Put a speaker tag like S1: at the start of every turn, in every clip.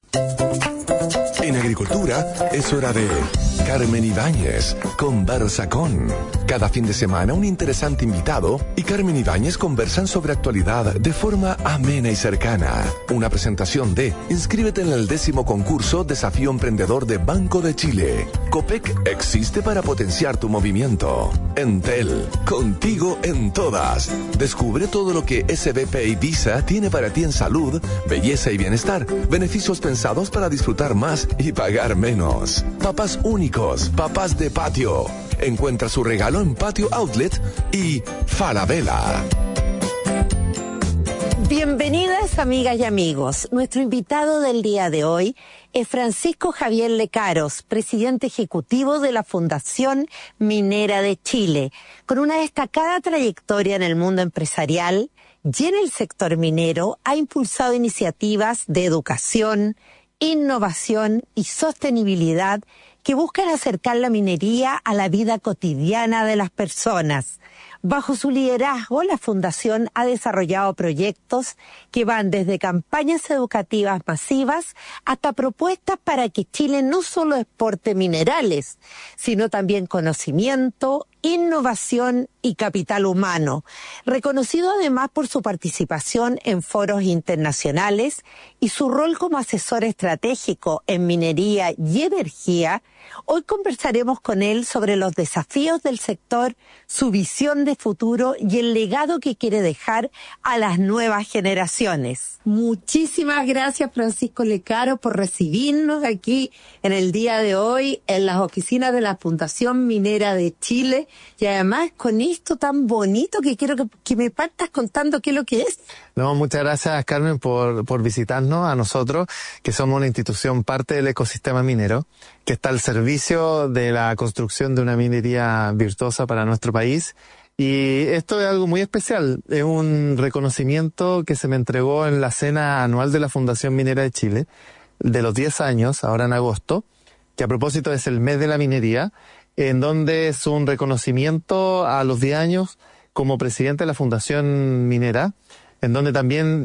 S1: En agricultura es hora de Carmen Ibáñez conversa con. Cada fin de semana un interesante invitado y Carmen Ibáñez conversan sobre actualidad de forma amena y cercana. Una presentación de inscríbete en el 10º concurso Desafío Emprendedor de Banco de Chile. Copec existe para potenciar tu movimiento. Entel, contigo en todas. Descubre todo lo que SBP y Visa tiene para ti en salud, belleza y bienestar. Beneficios pensados para disfrutar más y pagar menos. Papás únicos, papás de patio. Encuentra su regalo en Patio Outlet y Falabella.
S2: Bienvenidas, amigas y amigos. Nuestro invitado del día de hoy es Francisco Javier Lecaros, presidente ejecutivo de la Fundación Minera de Chile, con una destacada trayectoria en el mundo empresarial y en el sector minero. Ha impulsado iniciativas de educación, innovación y sostenibilidad que buscan acercar la minería a la vida cotidiana de las personas. Bajo su liderazgo, la Fundación ha desarrollado proyectos que van desde campañas educativas masivas hasta propuestas para que Chile no solo exporte minerales, sino también conocimiento, innovación y capital humano, reconocido además por su participación en foros internacionales y su rol como asesor estratégico en minería y energía. Hoy conversaremos con él sobre los desafíos del sector, su visión de futuro y el legado que quiere dejar a las nuevas generaciones. Muchísimas gracias, Francisco Lecaros, por recibirnos aquí en el día de hoy en las oficinas de la Fundación Minera de Chile, y además con esto tan bonito que quiero que me partas contando qué es lo que es.
S3: No, muchas gracias, Carmen, por visitarnos a nosotros, que somos una institución parte del ecosistema minero, que está al servicio de la construcción de una minería virtuosa para nuestro país. Y esto es algo muy especial, es un reconocimiento que se me entregó en la cena anual de la Fundación Minera de Chile, de los 10 años, ahora en agosto, que a propósito es el mes de la minería, en donde es un reconocimiento a los 10 años como presidente de la Fundación Minera, en donde también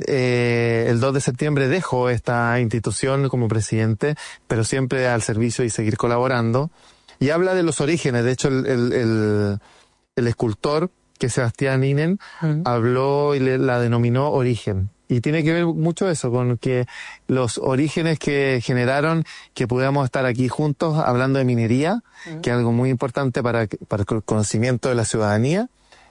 S3: el 2 de septiembre dejo esta institución como presidente, pero siempre al servicio y seguir colaborando. Y habla de los orígenes. De hecho, el escultor, que es Sebastián Inen, habló y la denominó origen. Y tiene que ver mucho eso, con que los orígenes que generaron que pudiéramos estar aquí juntos hablando de minería, que es algo muy importante para el conocimiento de la ciudadanía,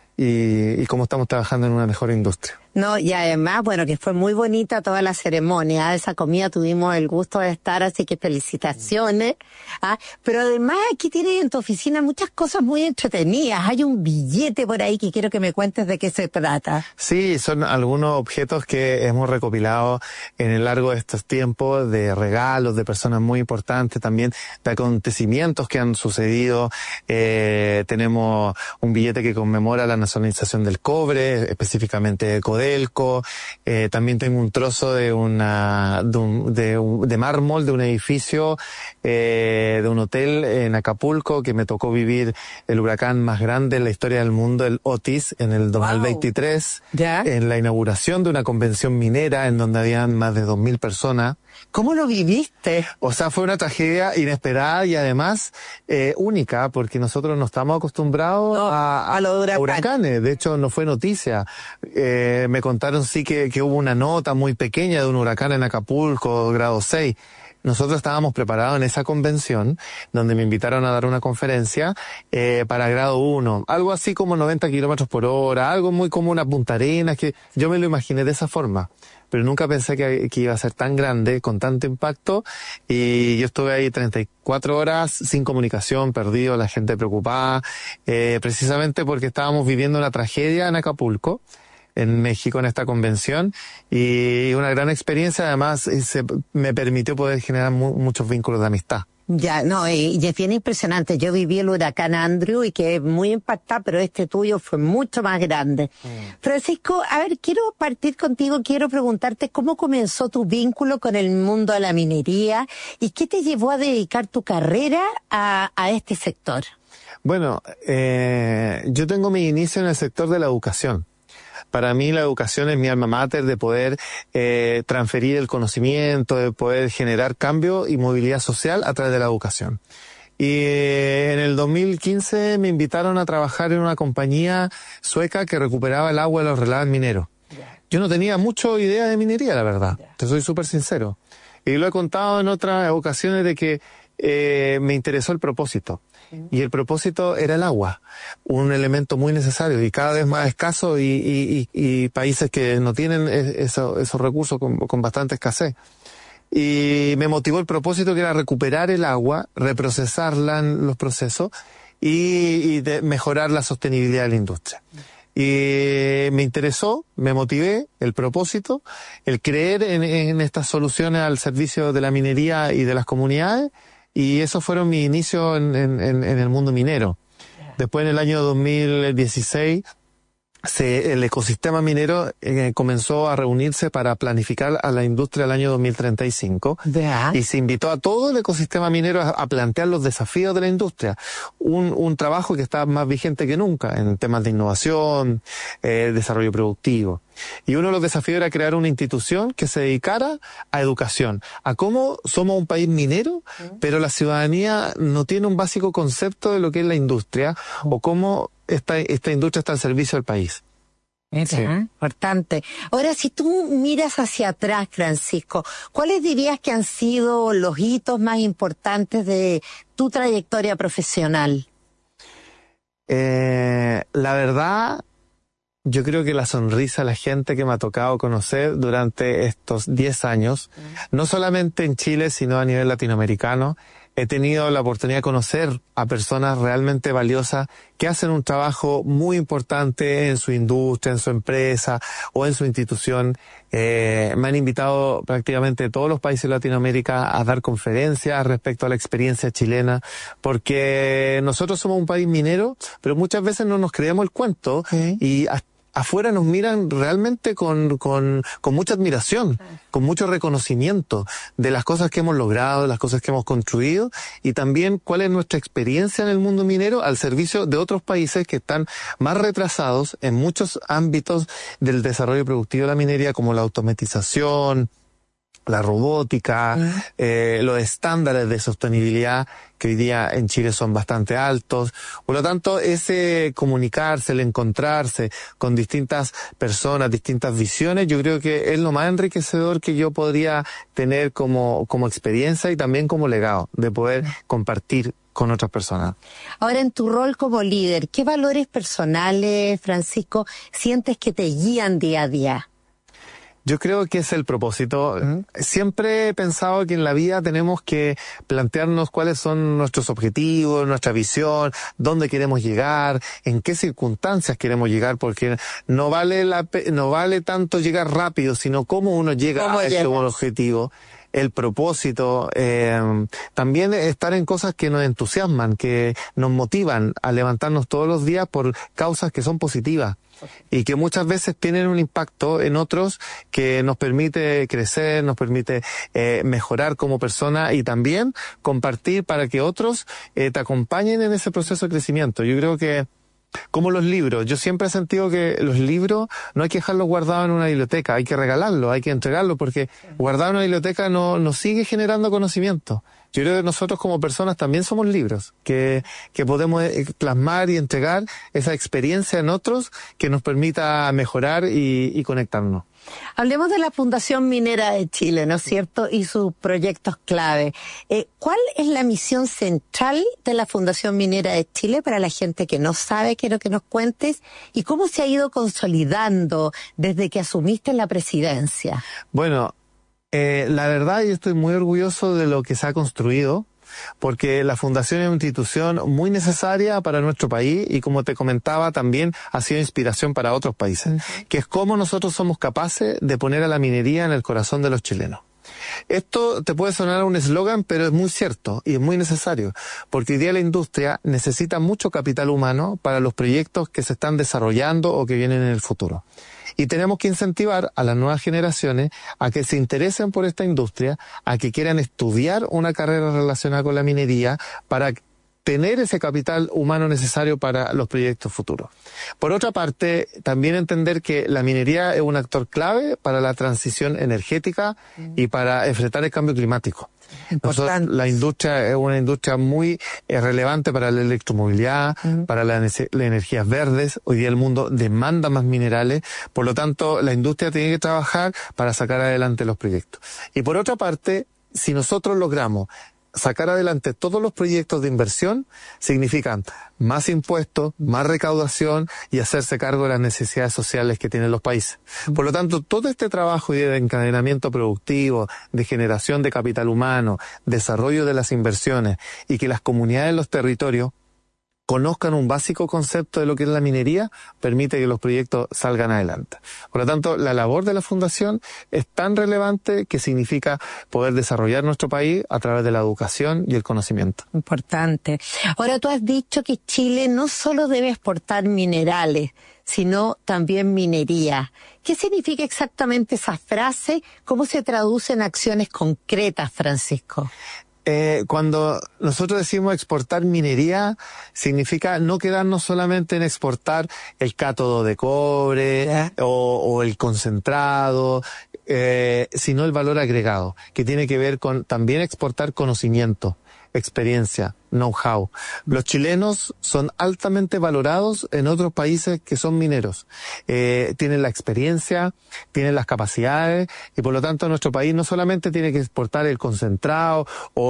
S3: y cómo estamos trabajando en una mejor industria.
S2: No, y además, bueno, que fue muy bonita toda la ceremonia, de esa comida tuvimos el gusto de estar, así que felicitaciones. Pero además aquí tienes en tu oficina muchas cosas muy entretenidas. Hay un billete por ahí que quiero que me cuentes de qué se trata.
S3: Sí, son algunos objetos que hemos recopilado en el largo de estos tiempos, de regalos de personas muy importantes, también de acontecimientos que han sucedido. Tenemos un billete que conmemora la nacionalización del cobre, específicamente de Codelco. También tengo un trozo de mármol de un edificio, de un hotel en Acapulco, que me tocó vivir el huracán más grande en la historia del mundo, el Otis, en el 2023, en la inauguración de una convención minera en donde habían más de 2.000 personas.
S2: ¿Cómo lo viviste?
S3: O sea, fue una tragedia inesperada y además única, porque nosotros no estamos acostumbrados a los huracanes. De hecho, no fue noticia. Me contaron sí que hubo una nota muy pequeña de un huracán en Acapulco, grado 6. Nosotros estábamos preparados en esa convención, donde me invitaron a dar una conferencia para grado 1, algo así como 90 kilómetros por hora, algo muy como una Punta Arenas, que yo me lo imaginé de esa forma, pero nunca pensé que iba a ser tan grande, con tanto impacto, y yo estuve ahí 34 horas sin comunicación, perdido, la gente preocupada, precisamente porque estábamos viviendo una tragedia en Acapulco, en México, en esta convención, y una gran experiencia. Además me permitió poder generar muchos vínculos de amistad.
S2: Ya, no, y es bien impresionante. Yo viví el huracán Andrew y quedé muy impactada, pero este tuyo fue mucho más grande. Francisco, a ver, quiero partir contigo, quiero preguntarte cómo comenzó tu vínculo con el mundo de la minería y qué te llevó a dedicar tu carrera a este sector.
S3: Bueno, yo tengo mi inicio en el sector de la educación. Para mí la educación es mi alma mater de poder transferir el conocimiento, de poder generar cambio y movilidad social a través de la educación. Y en el 2015 me invitaron a trabajar en una compañía sueca que recuperaba el agua de los relaves mineros. Yo no tenía mucha idea de minería, la verdad. Te soy súper sincero. Y lo he contado en otras ocasiones de que me interesó el propósito. Y el propósito era el agua, un elemento muy necesario y cada vez más escaso y países que no tienen esos recursos con bastante escasez. Y me motivó el propósito que era recuperar el agua, reprocesarla en los procesos y mejorar la sostenibilidad de la industria. Y me interesó, me motivé el propósito, el creer en estas soluciones al servicio de la minería y de las comunidades. Y esos fueron mis inicios en el mundo minero. Después, en el año 2016, el ecosistema minero comenzó a reunirse para planificar a la industria del año 2035. Y se invitó a todo el ecosistema minero a plantear los desafíos de la industria. Un trabajo que está más vigente que nunca en temas de innovación, desarrollo productivo. Y uno de los desafíos era crear una institución que se dedicara a educación, a cómo somos un país minero, pero la ciudadanía no tiene un básico concepto de lo que es la industria o cómo esta industria está al servicio del país.
S2: Sí. Importante. Ahora, si tú miras hacia atrás, Francisco, ¿cuáles dirías que han sido los hitos más importantes de tu trayectoria profesional?
S3: La verdad, yo creo que la sonrisa de la gente que me ha tocado conocer durante estos 10 años, no solamente en Chile, sino a nivel latinoamericano, he tenido la oportunidad de conocer a personas realmente valiosas que hacen un trabajo muy importante en su industria, en su empresa o en su institución. Me han invitado prácticamente todos los países de Latinoamérica a dar conferencias respecto a la experiencia chilena, porque nosotros somos un país minero, pero muchas veces no nos creemos el cuento y afuera nos miran realmente con mucha admiración, con mucho reconocimiento de las cosas que hemos logrado, de las cosas que hemos construido y también cuál es nuestra experiencia en el mundo minero al servicio de otros países que están más retrasados en muchos ámbitos del desarrollo productivo de la minería, como la automatización, la robótica, los estándares de sostenibilidad que hoy día en Chile son bastante altos. Por lo tanto, ese comunicarse, el encontrarse con distintas personas, distintas visiones, yo creo que es lo más enriquecedor que yo podría tener como experiencia y también como legado, de poder compartir con otras personas.
S2: Ahora, en tu rol como líder, ¿qué valores personales, Francisco, sientes que te guían día a día?
S3: Yo creo que es el propósito. Siempre he pensado que en la vida tenemos que plantearnos cuáles son nuestros objetivos, nuestra visión, dónde queremos llegar, en qué circunstancias queremos llegar, porque no vale tanto llegar rápido, sino cómo uno llega a ese objetivo. El propósito, también estar en cosas que nos entusiasman, que nos motivan a levantarnos todos los días por causas que son positivas y que muchas veces tienen un impacto en otros que nos permite crecer, nos permite mejorar como persona y también compartir para que otros te acompañen en ese proceso de crecimiento. Yo creo que como los libros, yo siempre he sentido que los libros no hay que dejarlos guardados en una biblioteca, hay que regalarlos, hay que entregarlos, porque guardar en una biblioteca no sigue generando conocimiento. Yo creo que nosotros como personas también somos libros, que podemos plasmar y entregar esa experiencia en otros que nos permita mejorar y conectarnos.
S2: Hablemos de la Fundación Minera de Chile, ¿no es cierto? Y sus proyectos clave. ¿Cuál es la misión central de la Fundación Minera de Chile para la gente que no sabe? Quiero que nos cuentes. ¿Y cómo se ha ido consolidando desde que asumiste la presidencia?
S3: Bueno, la verdad yo estoy muy orgulloso de lo que se ha construido, porque la Fundación es una institución muy necesaria para nuestro país y, como te comentaba, también ha sido inspiración para otros países, que es cómo nosotros somos capaces de poner a la minería en el corazón de los chilenos. Esto te puede sonar un eslogan, pero es muy cierto y es muy necesario, porque hoy día la industria necesita mucho capital humano para los proyectos que se están desarrollando o que vienen en el futuro. Y tenemos que incentivar a las nuevas generaciones a que se interesen por esta industria, a que quieran estudiar una carrera relacionada con la minería para tener ese capital humano necesario para los proyectos futuros. Por otra parte, también entender que la minería es un actor clave para la transición energética y para enfrentar el cambio climático. La industria es una industria muy relevante para la electromovilidad, para las energías verdes. Hoy día el mundo demanda más minerales, por lo tanto la industria tiene que trabajar para sacar adelante los proyectos. Y por otra parte, si nosotros logramos sacar adelante todos los proyectos de inversión, significan más impuestos, más recaudación y hacerse cargo de las necesidades sociales que tienen los países. Por lo tanto, todo este trabajo de encadenamiento productivo, de generación de capital humano, desarrollo de las inversiones y que las comunidades en los territorios conozcan un básico concepto de lo que es la minería, permite que los proyectos salgan adelante. Por lo tanto, la labor de la Fundación es tan relevante que significa poder desarrollar nuestro país a través de la educación y el conocimiento.
S2: Importante. Ahora, tú has dicho que Chile no solo debe exportar minerales, sino también minería. ¿Qué significa exactamente esa frase? ¿Cómo se traduce en acciones concretas, Francisco?
S3: Cuando nosotros decimos exportar minería, significa no quedarnos solamente en exportar el cátodo de cobre o el concentrado, sino el valor agregado, que tiene que ver con también exportar conocimiento, experiencia, know-how. Los chilenos son altamente valorados en otros países que son mineros. Tienen la experiencia, tienen las capacidades y por lo tanto nuestro país no solamente tiene que exportar el concentrado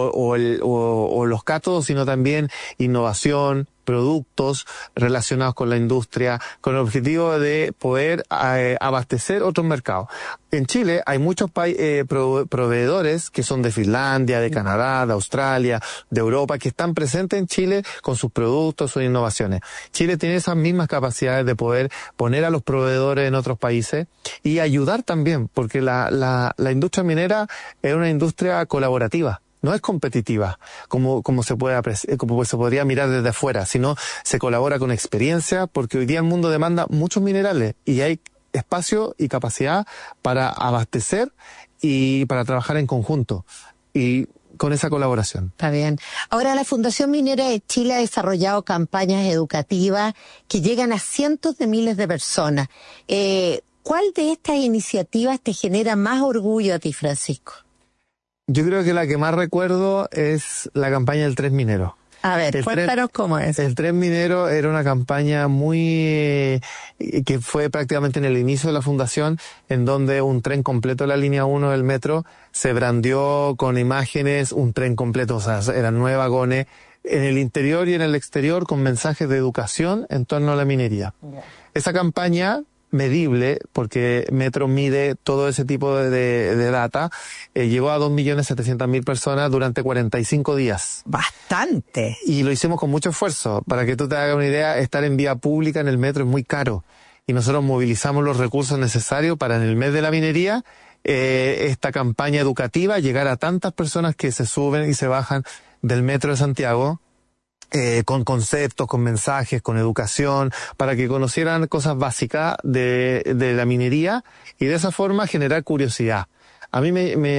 S3: o los cátodos, sino también innovación, productos relacionados con la industria, con el objetivo de poder abastecer otros mercados. En Chile hay muchos proveedores que son de Finlandia, de Canadá, de Australia, de Europa, que están presentes en Chile con sus productos, sus innovaciones. Chile tiene esas mismas capacidades de poder poner a los proveedores en otros países y ayudar también, porque la industria minera es una industria colaborativa. No es competitiva, como se podría mirar desde afuera, sino se colabora con experiencia, porque hoy día el mundo demanda muchos minerales y hay espacio y capacidad para abastecer y para trabajar en conjunto y con esa colaboración.
S2: Está bien. Ahora, la Fundación Minera de Chile ha desarrollado campañas educativas que llegan a cientos de miles de personas. ¿Cuál de estas iniciativas te genera más orgullo a ti, Francisco?
S3: Yo creo que la que más recuerdo es la campaña del tren minero.
S2: A ver, cuéntanos cómo es.
S3: El tren minero era una campaña que fue prácticamente en el inicio de la fundación, en donde un tren completo de la línea 1 del metro se brandió con imágenes, un tren completo, o sea, eran 9 vagones, en el interior y en el exterior con mensajes de educación en torno a la minería. Esa campaña medible, porque Metro mide todo ese tipo de data, llegó a 2.700.000 personas durante 45 días.
S2: Bastante.
S3: Y lo hicimos con mucho esfuerzo. Para que tú te hagas una idea, estar en vía pública en el metro es muy caro. Y nosotros movilizamos los recursos necesarios para en el mes de la minería, esta campaña educativa, llegar a tantas personas que se suben y se bajan del metro de Santiago, con conceptos, con mensajes, con educación, para que conocieran cosas básicas de la minería y de esa forma generar curiosidad. A mí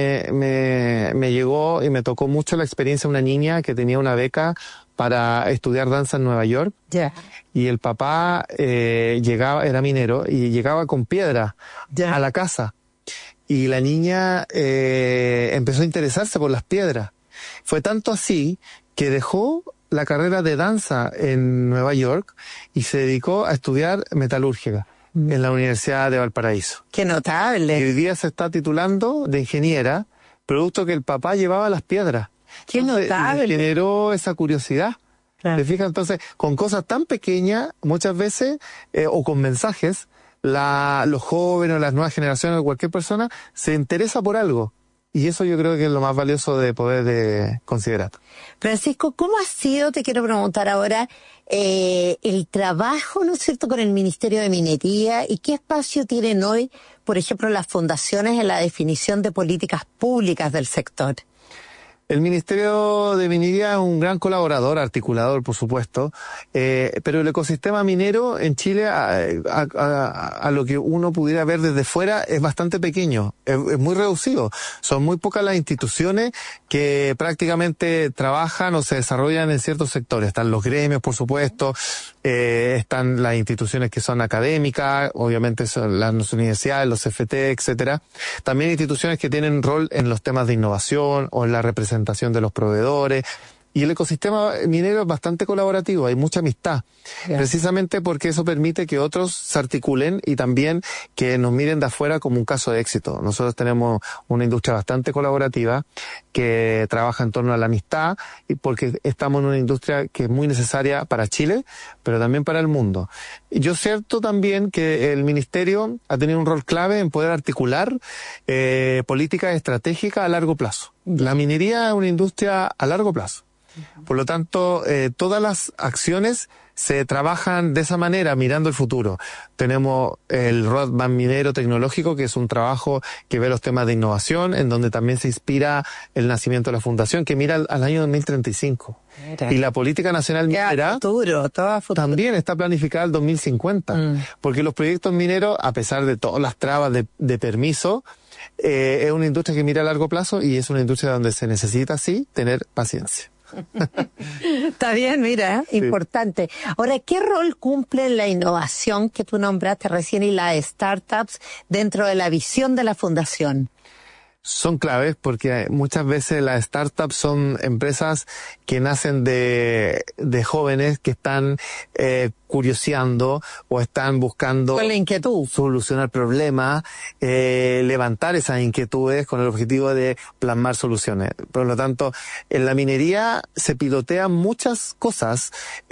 S3: me llegó y me tocó mucho la experiencia de una niña que tenía una beca para estudiar danza en Nueva York. Y el papá era minero y llegaba con piedra a la casa. Y la niña empezó a interesarse por las piedras. Fue tanto así que dejó la carrera de danza en Nueva York y se dedicó a estudiar metalúrgica en la Universidad de Valparaíso.
S2: ¡Qué notable!
S3: Y hoy día se está titulando de ingeniera, producto que el papá llevaba las piedras.
S2: ¡Qué notable!
S3: Y generó esa curiosidad.
S2: Claro.
S3: ¿Te fijas? Entonces, con cosas tan pequeñas, muchas veces, o con mensajes, los jóvenes o las nuevas generaciones o cualquier persona se interesa por algo. Y eso yo creo que es lo más valioso de poder considerar.
S2: Francisco, ¿cómo ha sido, te quiero preguntar ahora, el trabajo, ¿no es cierto?, con el Ministerio de Minería y qué espacio tienen hoy, por ejemplo, las fundaciones en la definición de políticas públicas del sector?
S3: El Ministerio de Minería es un gran colaborador, articulador, por supuesto, pero el ecosistema minero en Chile, a lo que uno pudiera ver desde fuera, es bastante pequeño, es muy reducido. Son muy pocas las instituciones que prácticamente trabajan o se desarrollan en ciertos sectores. Están los gremios, por supuesto, están las instituciones que son académicas, obviamente son las universidades, los CFT, etcétera. También instituciones que tienen rol en los temas de innovación o en la representación de los proveedores. Y el ecosistema minero es bastante colaborativo, hay mucha amistad, precisamente porque eso permite que otros se articulen y también que nos miren de afuera como un caso de éxito. Nosotros tenemos una industria bastante colaborativa que trabaja en torno a la amistad y porque estamos en una industria que es muy necesaria para Chile, pero también para el mundo. Y yo cierto también que el Ministerio ha tenido un rol clave en poder articular políticas estratégicas a largo plazo. La minería es una industria a largo plazo. Por lo tanto, todas las acciones se trabajan de esa manera, mirando el futuro. Tenemos el Roadmap Minero Tecnológico, que es un trabajo que ve los temas de innovación, en donde también se inspira el nacimiento de la Fundación, que mira al año 2035. Y la Política Nacional Minera
S2: todo futuro.
S3: También está planificada al 2050, porque los proyectos mineros, a pesar de todas las trabas de permiso, es una industria que mira a largo plazo y es una industria donde se necesita, sí, tener paciencia.
S2: Está bien, mira,
S3: Sí.
S2: importante. Ahora, ¿qué rol cumple la innovación que tú nombraste recién y las startups dentro de la visión de la Fundación?
S3: Son claves porque muchas veces las startups son empresas que nacen de jóvenes que están curioseando o están buscando
S2: Con la inquietud.
S3: solucionar problemas, levantar esas inquietudes con el objetivo de plasmar soluciones. Por lo tanto, en la minería se pilotean muchas cosas.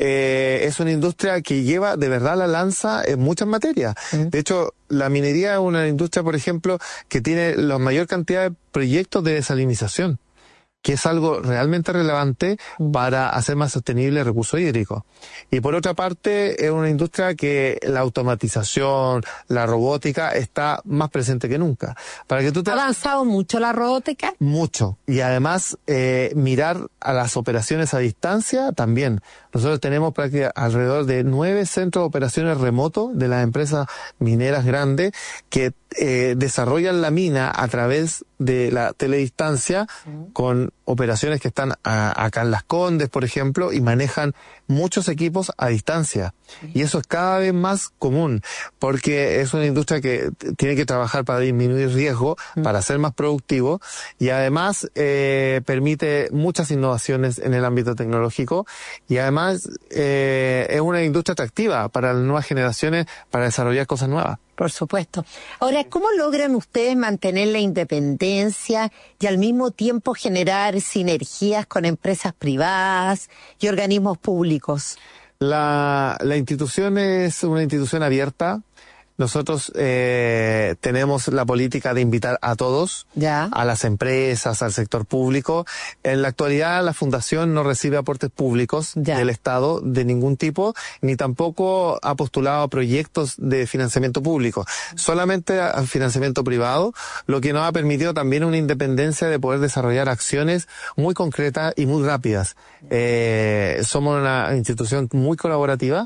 S3: Es una industria que lleva de verdad la lanza en muchas materias. De hecho, la minería es una industria, por ejemplo, que tiene la mayor cantidad de proyectos de desalinización, que es algo realmente relevante para hacer más sostenible el recurso hídrico. Y por otra parte, es una industria que la automatización, la robótica, está más presente que nunca. Para que tú
S2: ¿Ha avanzado mucho la robótica?
S3: Mucho. Y además, mirar a las operaciones a distancia también. Nosotros tenemos prácticamente alrededor de 9 centros de operaciones remotos de las empresas mineras grandes que desarrollan la mina a través de la teledistancia con operaciones que están acá en Las Condes, por ejemplo, y manejan muchos equipos a distancia. Y eso es cada vez más común, porque es una industria que tiene que trabajar para disminuir riesgo, para ser más productivo, y además permite muchas innovaciones en el ámbito tecnológico, y además es una industria atractiva para las nuevas generaciones para desarrollar cosas nuevas.
S2: Por supuesto. Ahora, ¿cómo logran ustedes mantener la independencia y al mismo tiempo generar sinergias con empresas privadas y organismos públicos?
S3: La institución es una institución abierta. Nosotros tenemos la política de invitar a todos, a las empresas, al sector público. En la actualidad la Fundación no recibe aportes públicos del Estado de ningún tipo, ni tampoco ha postulado proyectos de financiamiento público, solamente a financiamiento privado, lo que nos ha permitido también una independencia de poder desarrollar acciones muy concretas y muy rápidas. Somos una institución muy colaborativa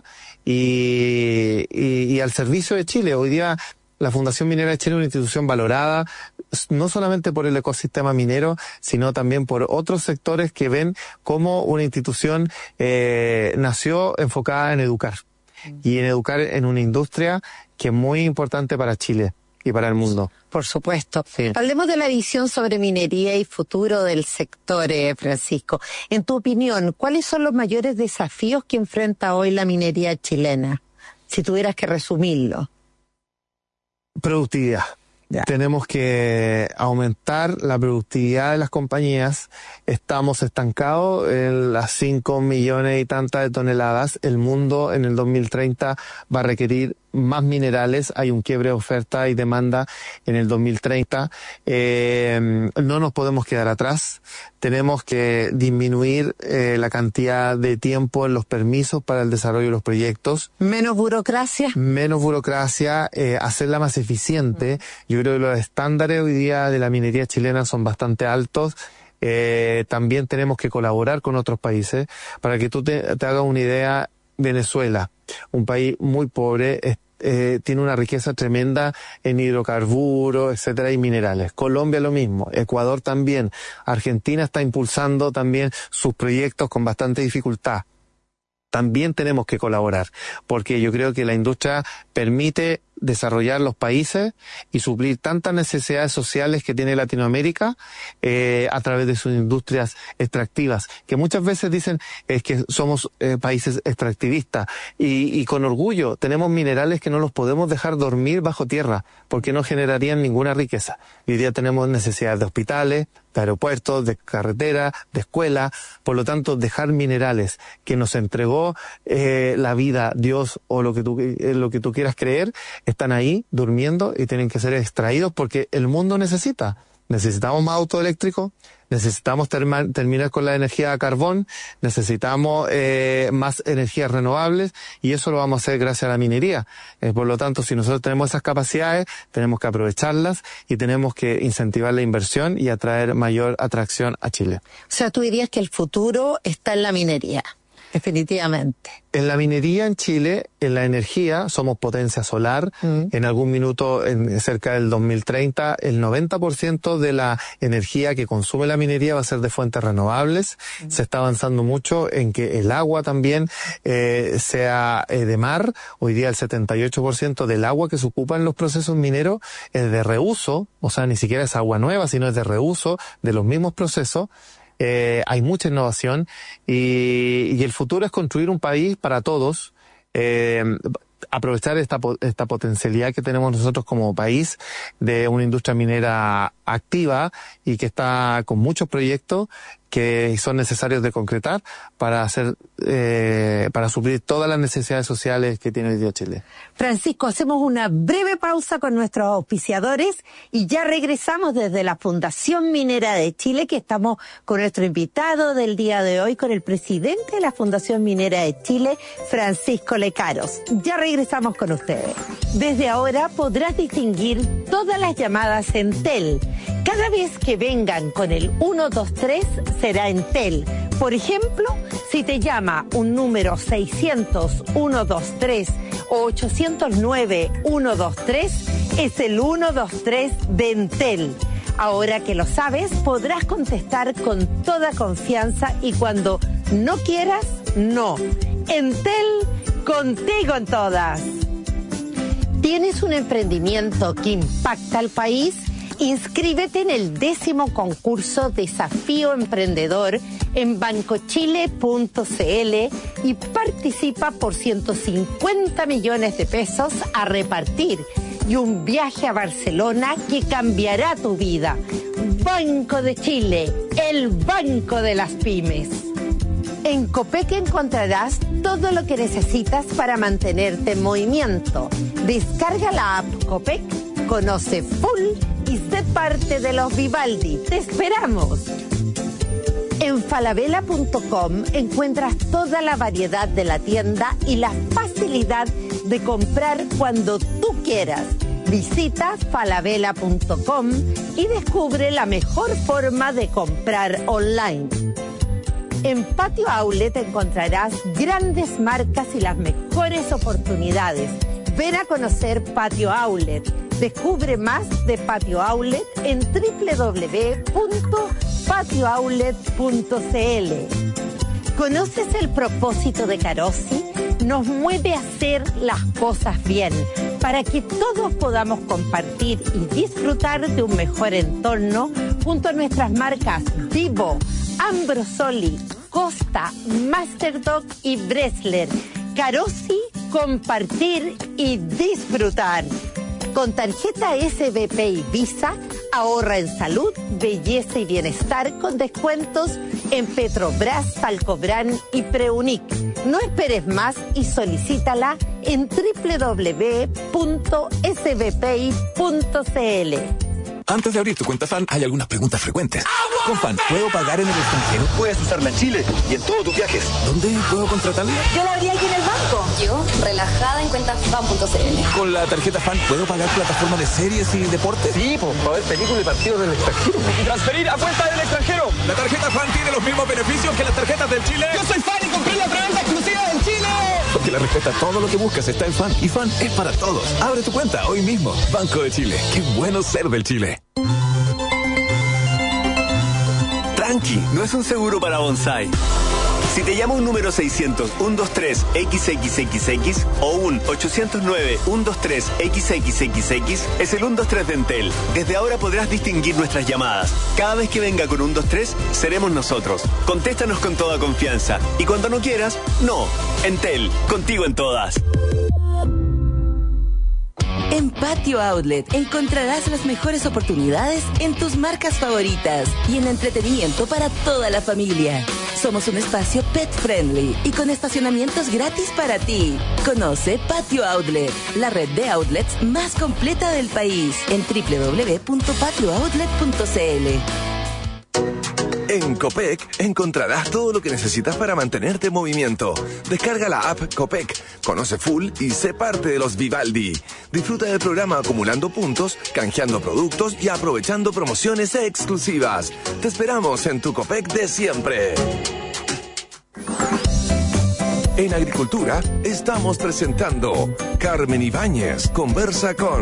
S3: y al servicio de Chile. Hoy día la Fundación Minera de Chile es una institución valorada, no solamente por el ecosistema minero, sino también por otros sectores que ven como una institución nació enfocada en educar. Y en educar en una industria que es muy importante para Chile y para el mundo.
S2: Por supuesto.
S3: Sí.
S2: Hablemos de la visión sobre minería y futuro del sector, Francisco. En tu opinión, ¿cuáles son los mayores desafíos que enfrenta hoy la minería chilena? Si tuvieras que resumirlo.
S3: Productividad. Tenemos que aumentar la productividad de las compañías. Estamos estancados en las 5 millones y tantas de toneladas. El mundo en el 2030 va a requerir más minerales. Hay un quiebre de oferta y demanda en el 2030. No nos podemos quedar atrás. Tenemos que disminuir la cantidad de tiempo en los permisos para el desarrollo de los proyectos.
S2: ¿Menos burocracia?
S3: Menos burocracia, hacerla más eficiente. Yo creo que los estándares hoy día de la minería chilena son bastante altos. También tenemos que colaborar con otros países. Para que tú te hagas una idea, Venezuela, un país muy pobre, tiene una riqueza tremenda en hidrocarburos, etcétera, y minerales. Colombia lo mismo, Ecuador también. Argentina está impulsando también sus proyectos con bastante dificultad. También tenemos que colaborar, porque yo creo que la industria permite desarrollar los países y suplir tantas necesidades sociales que tiene Latinoamérica a través de sus industrias extractivas, que muchas veces dicen es que somos países extractivistas y con orgullo tenemos minerales que no los podemos dejar dormir bajo tierra porque no generarían ninguna riqueza. Hoy día tenemos necesidades de hospitales, de aeropuertos, de carreteras, de escuelas. Por lo tanto, dejar minerales que nos entregó la vida, Dios o lo que tú quieras creer, están ahí durmiendo y tienen que ser extraídos porque el mundo necesita. Necesitamos más autos eléctricos, necesitamos terminar con la energía a carbón, necesitamos más energías renovables y eso lo vamos a hacer gracias a la minería. Por lo tanto, si nosotros tenemos esas capacidades, tenemos que aprovecharlas y tenemos que incentivar la inversión y atraer mayor atracción a Chile.
S2: O sea, tú dirías que el futuro está en la minería. Definitivamente.
S3: En la minería en Chile, en la energía, somos potencia solar. En algún minuto, cerca del 2030, el 90% de la energía que consume la minería va a ser de fuentes renovables. Se está avanzando mucho en que el agua también sea de mar. Hoy día el 78% del agua que se ocupa en los procesos mineros es de reuso, o sea, ni siquiera es agua nueva, sino es de reuso de los mismos procesos. Hay mucha innovación y el futuro es construir un país para todos, aprovechar esta potencialidad que tenemos nosotros como país de una industria minera activa y que está con muchos proyectos que son necesarios de concretar para suplir todas las necesidades sociales que tiene hoy día Chile.
S2: Francisco, hacemos una breve pausa con nuestros auspiciadores y ya regresamos desde la Fundación Minera de Chile, que estamos con nuestro invitado del día de hoy, con el presidente de la Fundación Minera de Chile, Francisco Lecaros. Ya regresamos con ustedes. Desde ahora podrás distinguir todas las llamadas Entel. Cada vez que vengan con el 123 será Entel. Por ejemplo, si te llama un número 600-123 o 809-123, es el 123 de Entel. Ahora que lo sabes, podrás contestar con toda confianza y cuando no quieras, no. Entel, contigo en todas. ¿Tienes un emprendimiento que impacta al país? Inscríbete en el 10º concurso Desafío Emprendedor en bancochile.cl y participa por 150 millones de pesos a repartir y un viaje a Barcelona que cambiará tu vida. Banco de Chile, el banco de las pymes. En Copec encontrarás todo lo que necesitas para mantenerte en movimiento. Descarga la app Copec, conoce Full y sé parte de los Vivaldi. ¡Te esperamos! En falabella.com encuentras toda la variedad de la tienda y la facilidad de comprar cuando tú quieras. Visita falabella.com y descubre la mejor forma de comprar online. En Patio Outlet encontrarás grandes marcas y las mejores oportunidades. Ven a conocer Patio Outlet. Descubre más de Patio Outlet en www.patiooutlet.cl. ¿Conoces el propósito de Carosi? Nos mueve a hacer las cosas bien, para que todos podamos compartir y disfrutar de un mejor entorno junto a nuestras marcas Vivo, Ambrosoli, Costa, Masterdog y Bresler. Carosi, compartir y disfrutar. Con tarjeta SBP y Visa, ahorra en salud, belleza y bienestar con descuentos en Petrobras, Salcobran y Preunic. No esperes más y solicítala en www.sbpi.cl.
S1: Antes de abrir tu cuenta FAN, hay algunas preguntas frecuentes.
S4: Con FAN, ¿puedo pagar en el extranjero?
S5: Puedes usarla en Chile y en todos tus viajes.
S1: ¿Dónde puedo contratarla?
S6: Yo la abrí aquí en el banco.
S7: Yo, relajada en cuentafan.cl.
S1: Con la tarjeta FAN, ¿puedo pagar plataformas de series y deportes?
S5: Sí, para ver películas y partidos del extranjero.
S4: Y transferir a cuenta del extranjero.
S1: La tarjeta FAN tiene los mismos beneficios que las tarjetas del Chile.
S4: Yo soy fan y compré la preventa exclusiva del Chile.
S1: Porque la respuesta a todo lo que buscas está en FAN. Y FAN es para todos. Abre tu cuenta hoy mismo. Banco de Chile. Qué bueno ser del Chile.
S8: Tranqui, no es un seguro para bonsai. Si te llama un número 600-123-XXXX o un 809-123-XXXX, es el 123 de Entel. Desde ahora podrás distinguir nuestras llamadas. Cada vez que venga con 123, seremos nosotros. Contéstanos con toda confianza. Y cuando no quieras, no. Entel, contigo en todas.
S9: En Patio Outlet encontrarás las mejores oportunidades en tus marcas favoritas y en entretenimiento para toda la familia. Somos un espacio pet friendly y con estacionamientos gratis para ti. Conoce Patio Outlet, la red de outlets más completa del país, en www.patiooutlet.cl.
S1: En Copec encontrarás todo lo que necesitas para mantenerte en movimiento. Descarga la app Copec, conoce full y sé parte de los Vivaldi. Disfruta del programa acumulando puntos, canjeando productos y aprovechando promociones exclusivas. Te esperamos en tu Copec de siempre. En Agricultura estamos presentando Carmen Ibáñez conversa con...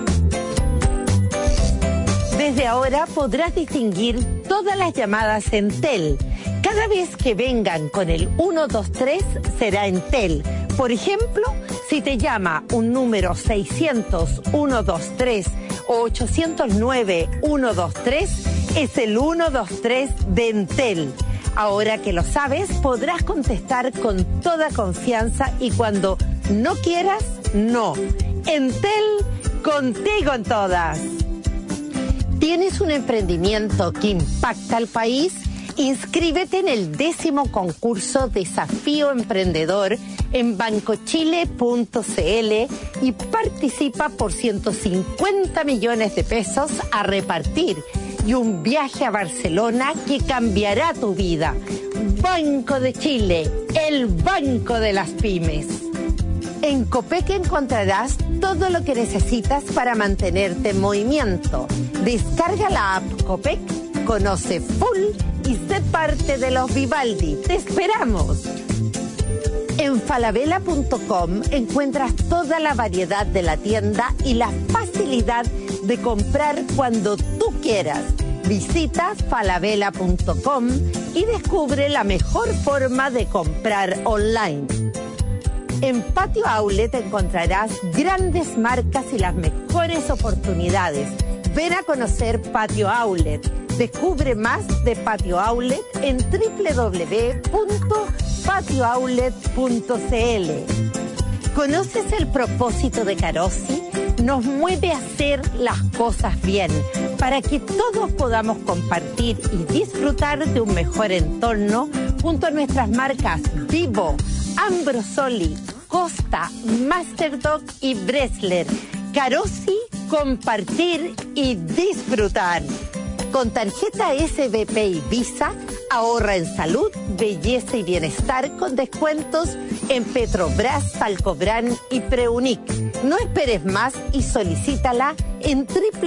S2: Desde ahora podrás distinguir todas las llamadas Entel. Cada vez que vengan con el 123 será Entel. Por ejemplo, si te llama un número 600-123 o 809-123, es el 123 de Entel. Ahora que lo sabes, podrás contestar con toda confianza y cuando no quieras, no. Entel, contigo en todas. ¿Tienes un emprendimiento que impacta al país? Inscríbete en el 10º concurso Desafío Emprendedor en bancochile.cl y participa por 150 millones de pesos a repartir y un viaje a Barcelona que cambiará tu vida. Banco de Chile, el banco de las pymes. En Copec encontrarás todo lo que necesitas para mantenerte en movimiento. Descarga la app Copec, conoce full y sé parte de los Vivaldi. ¡Te esperamos! En falabella.com encuentras toda la variedad de la tienda y la facilidad de comprar cuando tú quieras. Visita falabella.com y descubre la mejor forma de comprar online. En Patio Outlet encontrarás grandes marcas y las mejores oportunidades. Ven a conocer Patio Outlet. Descubre más de Patio Outlet en www.patiooutlet.cl. ¿Conoces el propósito de Carosi? Nos mueve a hacer las cosas bien, para que todos podamos compartir y disfrutar de un mejor entorno junto a nuestras marcas Vivo, Ambrosoli, Costa, Masterdog y Bresler. Carosi, compartir y disfrutar. Con tarjeta SBP y Visa, ahorra en salud, belleza y bienestar con descuentos en Petrobras, Salcobran y Preunic. No esperes más y solicítala en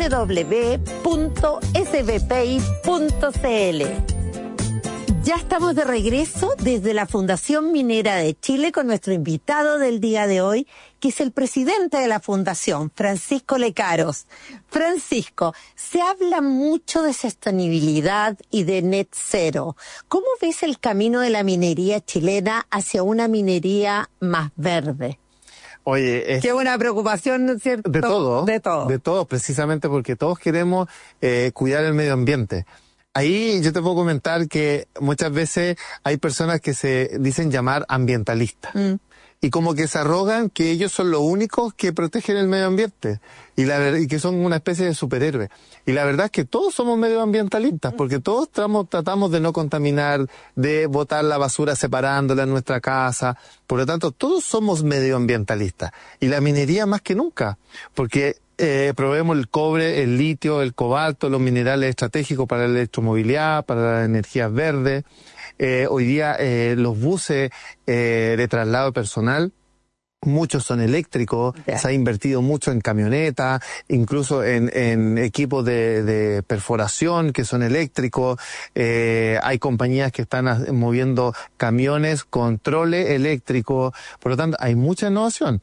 S2: www.sbpi.cl. Ya estamos de regreso desde la Fundación Minera de Chile con nuestro invitado del día de hoy, que es el presidente de la Fundación, Francisco Lecaros. Francisco, se habla mucho de sostenibilidad y de net cero. ¿Cómo ves el camino de la minería chilena hacia una minería más verde?
S3: Oye,
S2: Qué buena preocupación, ¿no es cierto?
S3: De todo.
S2: De todo.
S3: De todo, precisamente porque todos queremos cuidar el medio ambiente. Ahí yo te puedo comentar que muchas veces hay personas que se dicen llamar ambientalistas. Y como que se arrogan que ellos son los únicos que protegen el medio ambiente. Y que son una especie de superhéroes. Y la verdad es que todos somos medioambientalistas, porque todos tratamos de no contaminar, de botar la basura separándola en nuestra casa. Por lo tanto, todos somos medioambientalistas. Y la minería más que nunca. Porque proveemos el cobre, el litio, el cobalto, los minerales estratégicos para la electromovilidad, para las energías verdes. Hoy día los buses de traslado personal, muchos son eléctricos, se ha invertido mucho en camionetas, incluso en equipos de perforación que son eléctricos. Hay compañías que están moviendo camiones con trole eléctrico. Por lo tanto, hay mucha innovación.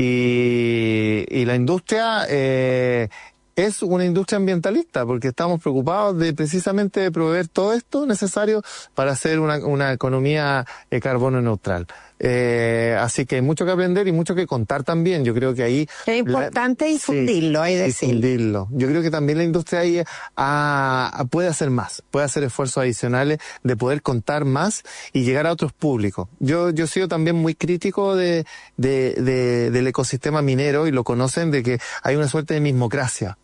S3: Y la industria es una industria ambientalista, porque estamos preocupados de precisamente proveer todo esto necesario para hacer una economía carbono neutral. Así que hay mucho que aprender y mucho que contar también. Yo creo que ahí
S2: es importante difundirlo, hay que decir.
S3: Difundirlo. Yo creo que también la industria ahí puede hacer más, puede hacer esfuerzos adicionales de poder contar más y llegar a otros públicos. Yo he sido también muy crítico del ecosistema minero, y lo conocen, de que hay una suerte de mismocracia.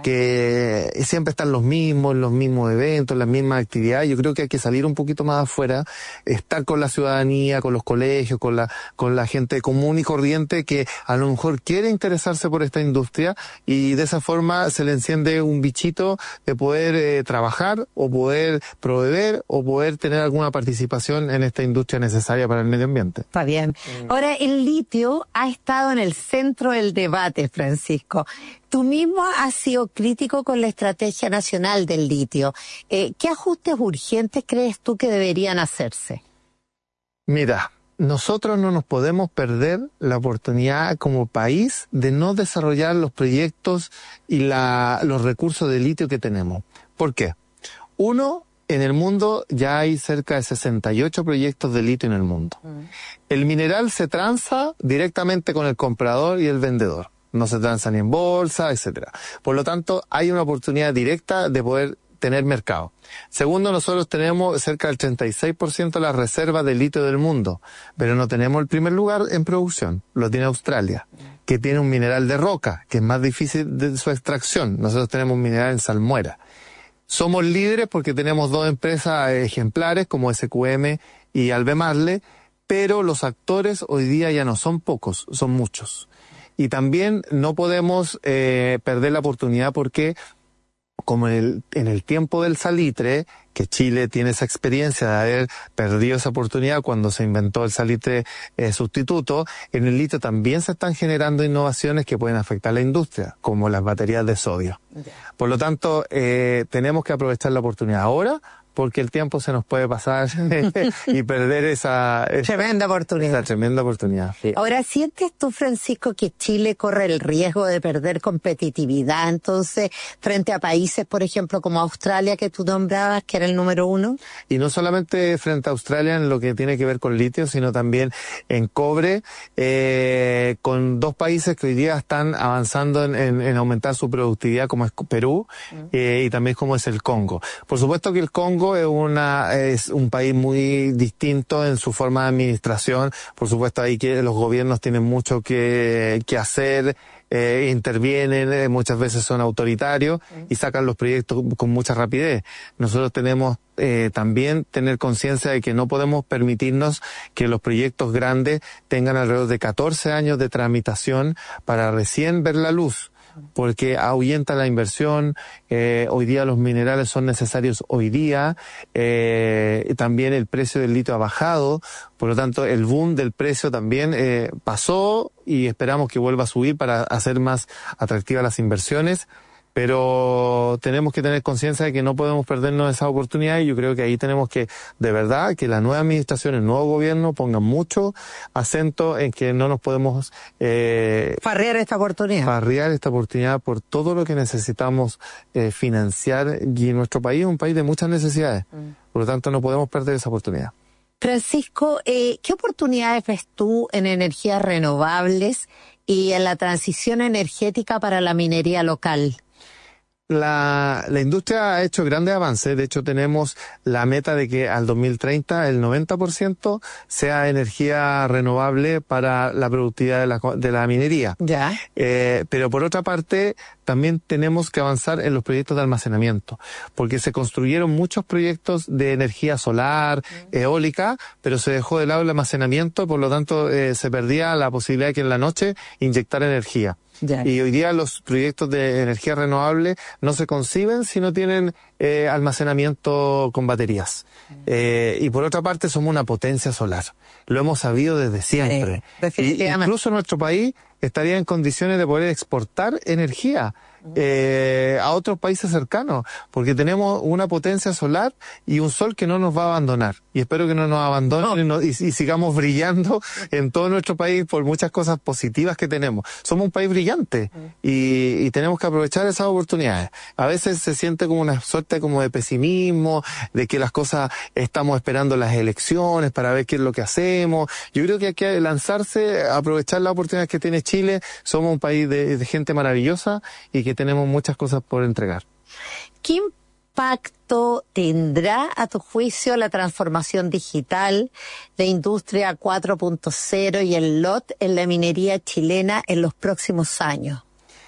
S3: Que siempre están los mismos eventos, las mismas actividades. Yo creo que hay que salir un poquito más afuera, estar con la ciudadanía, con los colegios, con la gente común y corriente que a lo mejor quiere interesarse por esta industria, y de esa forma se le enciende un bichito de poder trabajar o poder proveer o poder tener alguna participación en esta industria necesaria para el medio ambiente.
S2: Está bien. Ahora, el litio ha estado en el centro del debate, Francisco. Tú mismo has sido crítico con la estrategia nacional del litio. ¿Qué ajustes urgentes crees tú que deberían hacerse?
S3: Mira, nosotros no nos podemos perder la oportunidad como país de no desarrollar los proyectos y los recursos de litio que tenemos. ¿Por qué? Uno, en el mundo ya hay cerca de 68 proyectos de litio en el mundo. El mineral se transa directamente con el comprador y el vendedor. No se transa ni en bolsa, etcétera. Por lo tanto, hay una oportunidad directa de poder tener mercado. Segundo, nosotros tenemos cerca del 36% de las reservas de litio del mundo, pero no tenemos el primer lugar en producción. Lo tiene Australia, que tiene un mineral de roca, que es más difícil de su extracción. Nosotros tenemos un mineral en salmuera. Somos líderes porque tenemos dos empresas ejemplares como SQM y Albemarle, pero los actores hoy día ya no son pocos, son muchos. Y también no podemos perder la oportunidad porque, como en el tiempo del salitre, que Chile tiene esa experiencia de haber perdido esa oportunidad cuando se inventó el salitre sustituto, en el litio también se están generando innovaciones que pueden afectar a la industria, como las baterías de sodio. Por lo tanto, tenemos que aprovechar la oportunidad ahora, porque el tiempo se nos puede pasar y perder esa
S2: tremenda oportunidad.
S3: Esa tremenda oportunidad. Sí.
S2: Ahora, ¿sientes tú, Francisco, que Chile corre el riesgo de perder competitividad entonces frente a países, por ejemplo, como Australia, que tú nombrabas, que era el número 1?
S3: Y no solamente frente a Australia en lo que tiene que ver con litio, sino también en cobre, con dos países que hoy día están avanzando en aumentar su productividad, como es Perú y también como es el Congo. Por supuesto que el Congo es un país muy distinto en su forma de administración. Por supuesto ahí que los gobiernos tienen mucho que hacer, intervienen, muchas veces son autoritarios y sacan los proyectos con mucha rapidez. Nosotros tenemos también tener conciencia de que no podemos permitirnos que los proyectos grandes tengan alrededor de 14 años de tramitación para recién ver la luz, porque ahuyenta la inversión. Hoy día los minerales son necesarios hoy día, también el precio del litio ha bajado, por lo tanto el boom del precio también pasó y esperamos que vuelva a subir para hacer más atractivas las inversiones. Pero tenemos que tener conciencia de que no podemos perdernos esa oportunidad, y yo creo que ahí tenemos que, de verdad, que la nueva administración, el nuevo gobierno pongan mucho acento en que no nos podemos
S2: farrear esta oportunidad
S3: por todo lo que necesitamos financiar, y nuestro país es un país de muchas necesidades. Por lo tanto, no podemos perder esa oportunidad.
S2: Francisco, ¿qué oportunidades ves tú en energías renovables y en la transición energética para la minería local?
S3: La industria ha hecho grandes avances. De hecho, tenemos la meta de que al 2030 el 90% sea energía renovable para la productividad de la minería.
S2: Ya.
S3: Pero por otra parte, también tenemos que avanzar en los proyectos de almacenamiento, porque se construyeron muchos proyectos de energía solar, eólica, pero se dejó de lado el almacenamiento, por lo tanto se perdía la posibilidad de que en la noche inyectar energía.
S2: Ya.
S3: Y hoy día los proyectos de energía renovable no se conciben si no tienen almacenamiento con baterías. Y por otra parte somos una potencia solar. Lo hemos sabido desde siempre.
S2: Definitivamente.
S3: Incluso nuestro país estaría en condiciones de poder exportar energía a otros países cercanos, porque tenemos una potencia solar y un sol que no nos va a abandonar. Y espero que no nos abandonen y sigamos brillando en todo nuestro país por muchas cosas positivas que tenemos. Somos un país brillante y tenemos que aprovechar esas oportunidades. A veces se siente como una suerte como de pesimismo, de que las cosas estamos esperando las elecciones para ver qué es lo que hacemos. Yo creo que hay que lanzarse, aprovechar las oportunidades que tiene Chile. Somos un país de gente maravillosa y que tenemos muchas cosas por entregar.
S2: ¿Qué impacto tendrá, a tu juicio, la transformación digital de Industria 4.0 y el LOT en la minería chilena en los próximos años?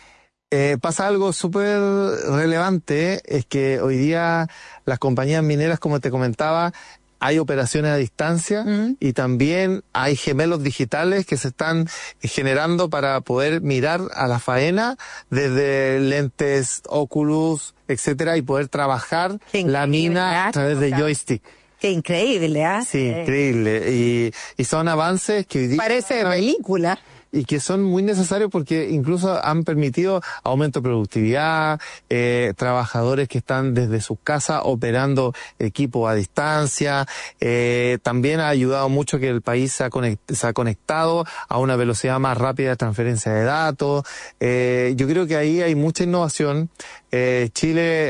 S3: Pasa algo súper relevante, es que hoy día las compañías mineras, como te comentaba, hay operaciones a distancia y también hay gemelos digitales que se están generando para poder mirar a la faena desde lentes Oculus, etcétera, y poder trabajar la mina a través de joystick.
S2: Qué increíble, ¿ah?
S3: Sí, increíble. Y son avances que hoy día...
S2: Parece película.
S3: Y que son muy necesarios porque incluso han permitido aumento de productividad, trabajadores que están desde sus casas operando equipos a distancia, también ha ayudado mucho que el país se ha conectado a una velocidad más rápida de transferencia de datos. Yo creo que ahí hay mucha innovación. Chile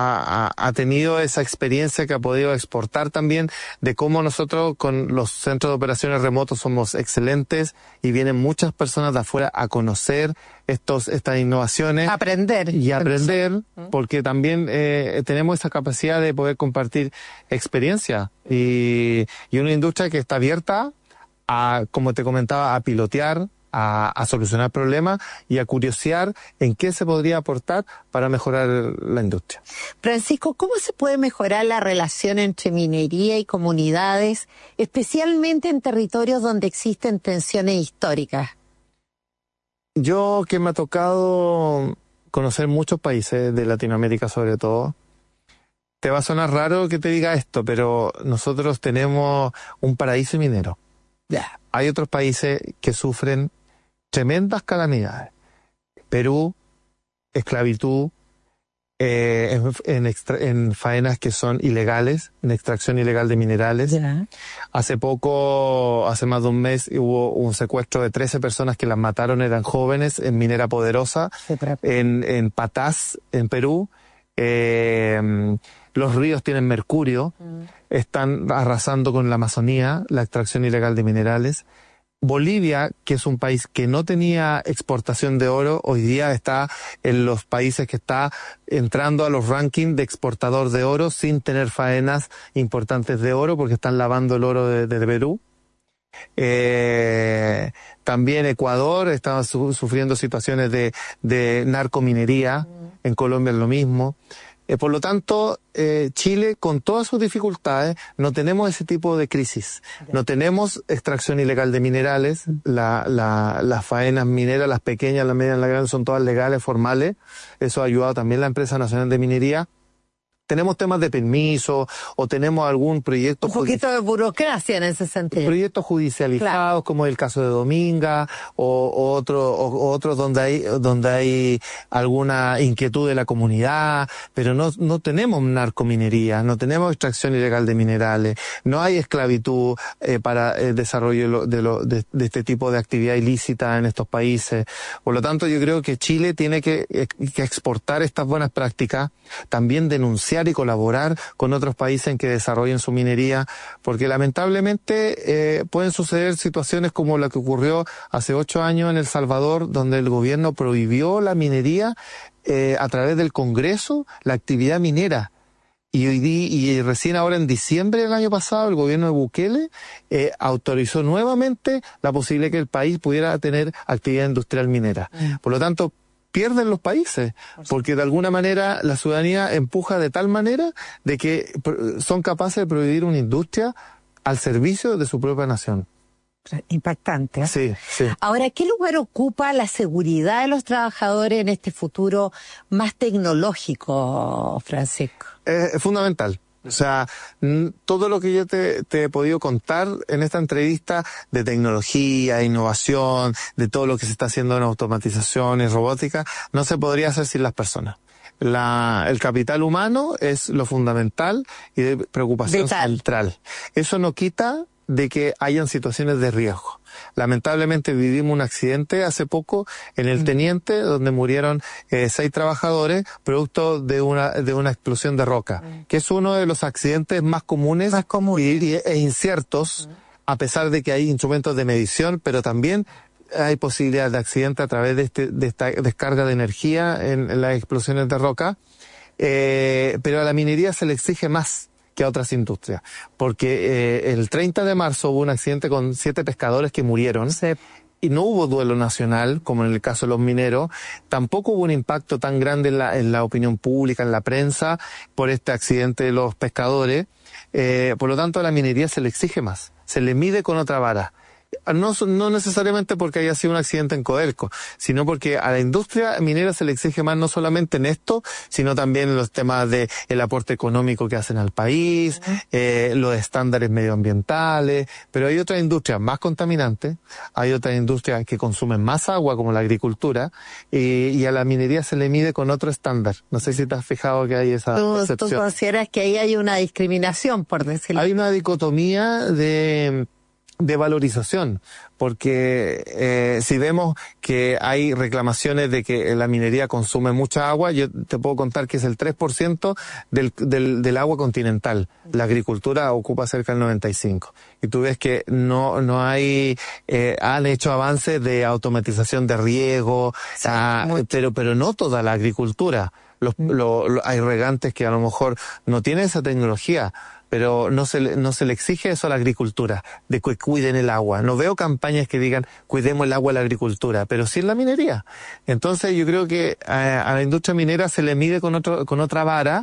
S3: ha tenido esa experiencia que ha podido exportar también de cómo nosotros con los centros de operaciones remotos somos excelentes y vienen muchas personas de afuera a conocer estas innovaciones.
S2: Aprender,
S3: porque también tenemos esa capacidad de poder compartir experiencia y una industria que está abierta a, como te comentaba, a pilotear, a solucionar problemas y a curiosear en qué se podría aportar para mejorar la industria.
S2: Francisco, ¿cómo se puede mejorar la relación entre minería y comunidades, especialmente en territorios donde existen tensiones históricas?
S3: Yo, que me ha tocado conocer muchos países de Latinoamérica sobre todo, te va a sonar raro que te diga esto, pero nosotros tenemos un paraíso minero. Hay otros países que sufren tremendas calamidades. Perú, esclavitud, en faenas que son ilegales, en extracción ilegal de minerales. Hace más de un mes, hubo un secuestro de 13 personas que las mataron, eran jóvenes, en Minera Poderosa, en Patás, en Perú. Los ríos tienen mercurio, están arrasando con la Amazonía, la extracción ilegal de minerales. Bolivia, que es un país que no tenía exportación de oro, hoy día está en los países que está entrando a los rankings de exportador de oro sin tener faenas importantes de oro porque están lavando el oro de Perú. También Ecuador está sufriendo situaciones de narcominería, en Colombia es lo mismo. Por lo tanto, Chile, con todas sus dificultades, no tenemos ese tipo de crisis. No tenemos extracción ilegal de minerales. Las faenas mineras, las pequeñas, las medianas, las grandes, son todas legales, formales. Eso ha ayudado también la Empresa Nacional de Minería. Tenemos temas de permiso o tenemos algún proyecto...
S2: Un poquito de burocracia en ese sentido.
S3: Proyectos judicializados, como el caso de Dominga, o otros donde hay alguna inquietud de la comunidad, pero no tenemos narcominería, no tenemos extracción ilegal de minerales, no hay esclavitud para el desarrollo de este tipo de actividad ilícita en estos países. Por lo tanto, yo creo que Chile tiene que exportar estas buenas prácticas, también denunciar y colaborar con otros países en que desarrollen su minería, porque lamentablemente pueden suceder situaciones como la que ocurrió hace 8 años en El Salvador, donde el gobierno prohibió la minería a través del Congreso, la actividad minera. Y recién ahora en diciembre del año pasado el gobierno de Bukele autorizó nuevamente la posibilidad que el país pudiera tener actividad industrial minera. Por lo tanto, pierden los países, porque de alguna manera la ciudadanía empuja de tal manera de que son capaces de prohibir una industria al servicio de su propia nación.
S2: Impactante, ¿eh?
S3: Sí, sí.
S2: Ahora, ¿qué lugar ocupa la seguridad de los trabajadores en este futuro más tecnológico, Francisco?
S3: Es fundamental. O sea, todo lo que yo te he podido contar en esta entrevista de tecnología, innovación, de todo lo que se está haciendo en automatización y robótica, no se podría hacer sin las personas. El capital humano es lo fundamental y de preocupación central. Eso no quita de que hayan situaciones de riesgo. Lamentablemente vivimos un accidente hace poco en el Teniente, donde murieron 6 trabajadores producto de una explosión de roca, que es uno de los accidentes más comunes e inciertos, a pesar de que hay instrumentos de medición, pero también hay posibilidad de accidente a través de esta descarga de energía en las explosiones de roca, pero a la minería se le exige más que a otras industrias, porque el 30 de marzo hubo un accidente con 7 pescadores que murieron.
S2: Sí.
S3: Y no hubo duelo nacional, como en el caso de los mineros. Tampoco hubo un impacto tan grande en la opinión pública, en la prensa, por este accidente de los pescadores. Por lo tanto, a la minería se le exige más. Se le mide con otra vara. No necesariamente porque haya sido un accidente en Codelco, sino porque a la industria minera se le exige más, no solamente en esto, sino también en los temas de el aporte económico que hacen al país, los estándares medioambientales, pero hay otras industrias más contaminantes, hay otras industrias que consumen más agua, como la agricultura, y a la minería se le mide con otro estándar. No sé si te has fijado que hay esa excepción.
S2: ¿Tú consideras que ahí hay una discriminación, por decirlo?
S3: Hay una dicotomía de valorización, porque si vemos que hay reclamaciones de que la minería consume mucha agua, yo te puedo contar que es el 3% del agua continental. La agricultura ocupa cerca del 95%. Y tú ves que no hay, han hecho avances de automatización de riego, pero no toda la agricultura. Hay regantes que a lo mejor no tienen esa tecnología, pero no se le exige eso a la agricultura, de que cuiden el agua. No veo campañas que digan, cuidemos el agua a la agricultura, pero sí en la minería. Entonces yo creo que a la industria minera se le mide con otra vara,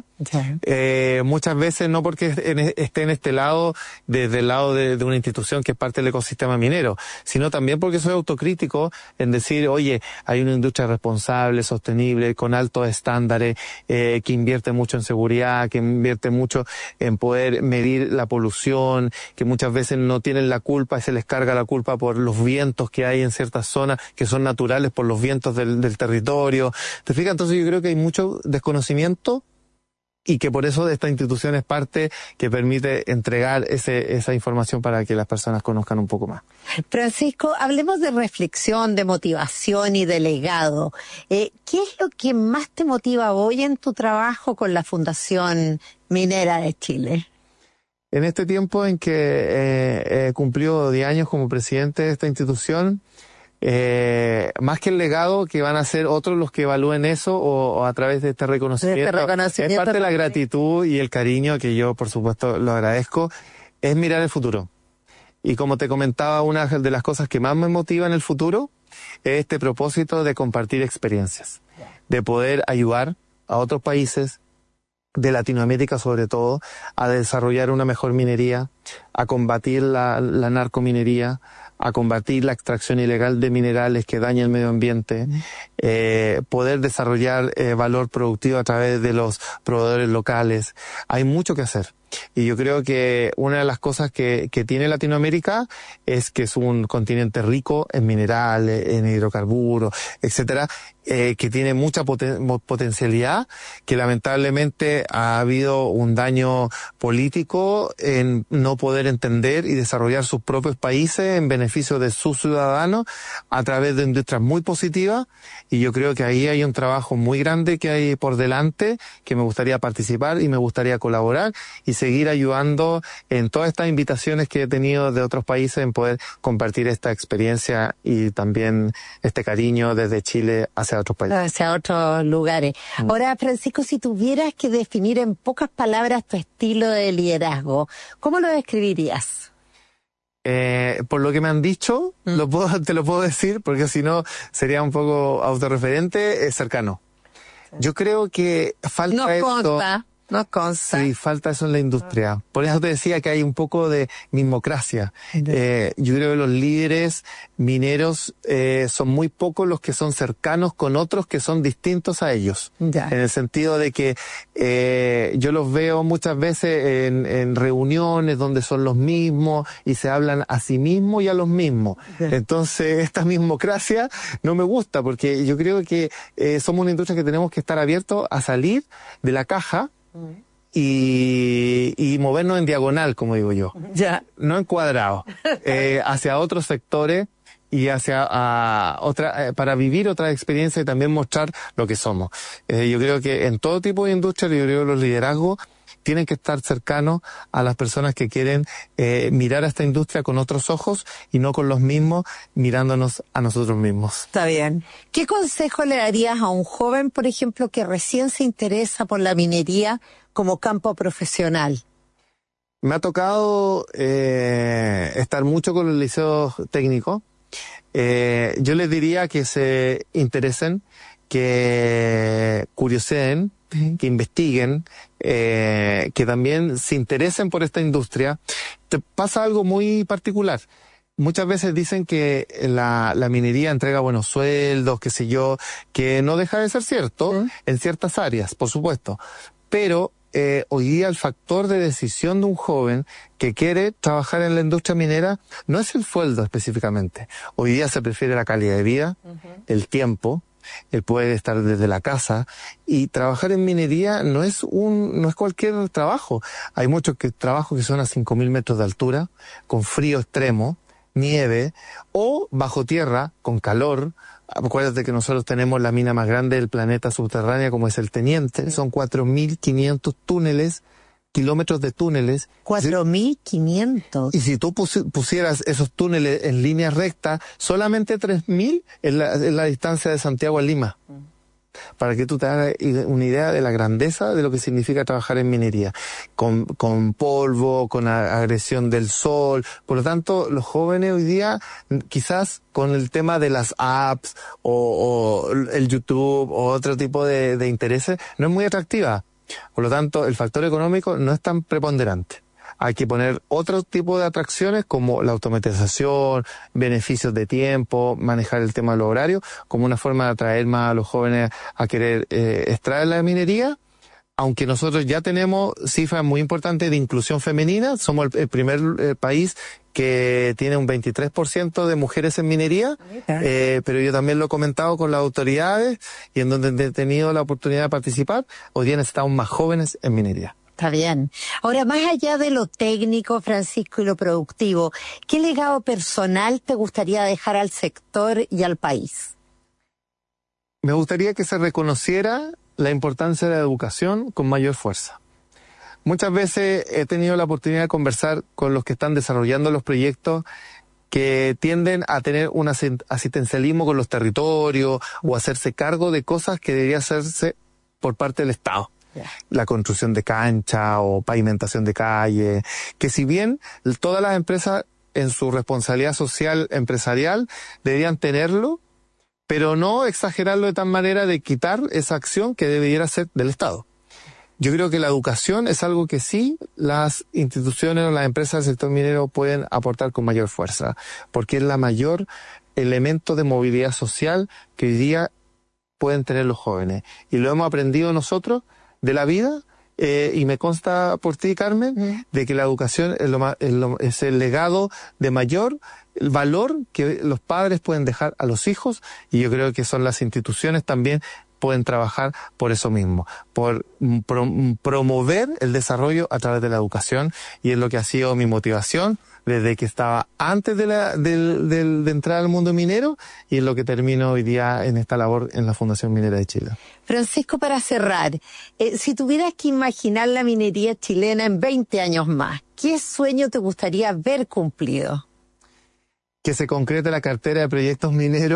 S3: muchas veces no porque esté en este lado, desde el lado de una institución que es parte del ecosistema minero, sino también porque soy autocrítico en decir, oye, hay una industria responsable, sostenible, con altos estándares, que invierte mucho en seguridad, que invierte mucho en poder medir la polución, que muchas veces no tienen la culpa y se les carga la culpa por los vientos que hay en ciertas zonas que son naturales por los vientos del territorio. ¿Te fijas? Entonces yo creo que hay mucho desconocimiento y que por eso esta institución es parte que permite entregar esa información para que las personas conozcan un poco más.
S2: Francisco, hablemos de reflexión, de motivación y de legado. ¿Qué es lo que más te motiva hoy en tu trabajo con la Fundación Minera de Chile?
S3: En este tiempo en que cumplió 10 años como presidente de esta institución, más que el legado que van a ser otros los que evalúen eso o a través de este reconocimiento, es parte de la gratitud y el cariño que yo por supuesto lo agradezco, es mirar el futuro. Y como te comentaba, una de las cosas que más me motiva en el futuro es este propósito de compartir experiencias, de poder ayudar a otros países de Latinoamérica sobre todo, a desarrollar una mejor minería, a combatir la narcominería, a combatir la extracción ilegal de minerales que dañan el medio ambiente, poder desarrollar valor productivo a través de los proveedores locales. Hay mucho que hacer. Y yo creo que una de las cosas que tiene Latinoamérica es que es un continente rico en minerales, en hidrocarburos, etcétera, que tiene mucha potencialidad, que lamentablemente ha habido un daño político en no poder entender y desarrollar sus propios países en beneficio de sus ciudadanos a través de industrias muy positivas, y yo creo que ahí hay un trabajo muy grande que hay por delante, que me gustaría participar y me gustaría colaborar y seguir ayudando en todas estas invitaciones que he tenido de otros países en poder compartir esta experiencia y también este cariño desde Chile hacia otros países.
S2: Hacia otros lugares. Ahora, Francisco, si tuvieras que definir en pocas palabras tu estilo de liderazgo, ¿cómo lo describirías?
S3: por lo que me han dicho, te lo puedo decir, porque si no sería un poco autorreferente, cercano. Yo creo que falta
S2: Nos consta.
S3: Sí, falta eso en la industria. Por eso te decía que hay un poco de mismocracia. Yo creo que los líderes mineros son muy pocos los que son cercanos con otros que son distintos a ellos.
S2: Ya.
S3: En el sentido de que yo los veo muchas veces en reuniones donde son los mismos y se hablan a sí mismos y a los mismos.
S2: Ya.
S3: Entonces, esta mismocracia no me gusta porque yo creo que somos una industria que tenemos que estar abiertos a salir de la caja y movernos en diagonal, como digo yo.
S2: Ya.
S3: No en cuadrado. Hacia otros sectores y hacia para vivir otra experiencia y también mostrar lo que somos. Yo creo que en todo tipo de industria, yo creo que los liderazgos tienen que estar cercanos a las personas que quieren mirar a esta industria con otros ojos y no con los mismos mirándonos a nosotros mismos.
S2: Está bien. ¿Qué consejo le darías a un joven, por ejemplo, que recién se interesa por la minería como campo profesional?
S3: Me ha tocado estar mucho con los liceos técnicos. Yo les diría que se interesen, que curioseen, que investiguen, que también se interesen por esta industria. Te pasa algo muy particular. Muchas veces dicen que la minería entrega buenos sueldos, qué sé yo, que no deja de ser cierto en ciertas áreas, por supuesto. Pero hoy día el factor de decisión de un joven que quiere trabajar en la industria minera no es el sueldo específicamente. Hoy día se prefiere la calidad de vida, el tiempo, el poder estar desde la casa, y trabajar en minería no es cualquier trabajo. Hay muchos trabajos que son a 5.000 metros de altura, con frío extremo, nieve, o bajo tierra, con calor. Acuérdate que nosotros tenemos la mina más grande del planeta subterránea, como es el Teniente. Son 4.500 túneles, kilómetros de túneles.
S2: 4.500.
S3: Y si tú pusieras esos túneles en línea recta, solamente 3.000 es la distancia de Santiago a Lima. Para que tú te hagas una idea de la grandeza de lo que significa trabajar en minería. Con polvo, con agresión del sol. Por lo tanto, los jóvenes hoy día, quizás con el tema de las apps o el YouTube o otro tipo de intereses, no es muy atractiva. Por lo tanto, el factor económico no es tan preponderante. Hay que poner otro tipo de atracciones como la automatización, beneficios de tiempo, manejar el tema del horario, como una forma de atraer más a los jóvenes a querer extraer la minería. Aunque nosotros ya tenemos cifras muy importantes de inclusión femenina, somos el primer país que tiene un 23% de mujeres en minería, pero yo también lo he comentado con las autoridades y en donde he tenido la oportunidad de participar, hoy día necesitamos más jóvenes en minería.
S2: Está bien. Ahora, más allá de lo técnico, Francisco, y lo productivo, ¿qué legado personal te gustaría dejar al sector y al país?
S3: Me gustaría que se reconociera la importancia de la educación con mayor fuerza. Muchas veces he tenido la oportunidad de conversar con los que están desarrollando los proyectos que tienden a tener un asistencialismo con los territorios o hacerse cargo de cosas que debería hacerse por parte del Estado. La construcción de cancha o pavimentación de calle, que si bien todas las empresas en su responsabilidad social empresarial deberían tenerlo, pero no exagerarlo de tal manera de quitar esa acción que debiera ser del Estado. Yo creo que la educación es algo que sí las instituciones o las empresas del sector minero pueden aportar con mayor fuerza, porque es la mayor elemento de movilidad social que hoy día pueden tener los jóvenes. Y lo hemos aprendido nosotros de la vida, y me consta por ti, Carmen, de que la educación es el legado de mayor valor que los padres pueden dejar a los hijos, y yo creo que son las instituciones también pueden trabajar por eso mismo, por promover el desarrollo a través de la educación, y es lo que ha sido mi motivación desde que estaba antes de entrar al mundo minero, y es lo que termino hoy día en esta labor en la Fundación Minera de Chile.
S2: Francisco, para cerrar, si tuvieras que imaginar la minería chilena en 20 años más, ¿qué sueño te gustaría ver cumplido?
S3: Que se concrete la cartera de proyectos mineros